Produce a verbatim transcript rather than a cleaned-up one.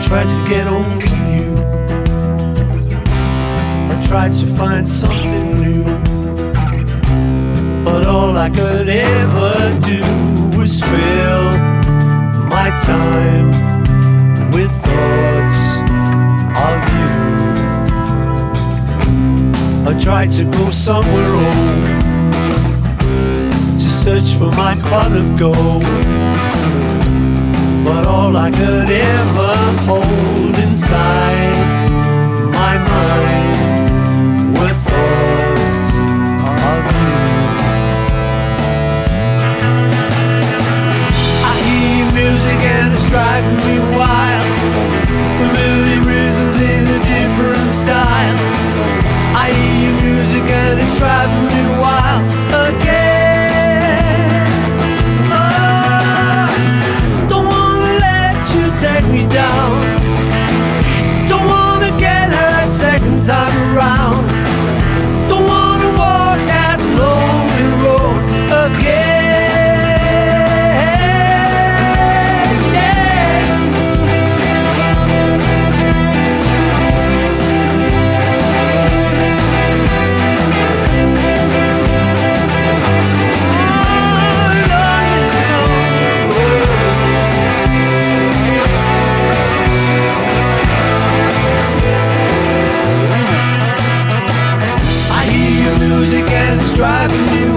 tried to get over you. I tried to find something new, but all I could ever do was fill my time with thoughts of you. I tried to go somewhere old to search for my pot of gold, but all I could ever hold inside my mind were thoughts of you. I hear music and it's driving me wild, familiar rhythms in a different style. I hear music and it's driving me wild again. Oh, don't wanna let you take me down, don't wanna get hurt second time around, don't wanna walk that lonely road again. Driving me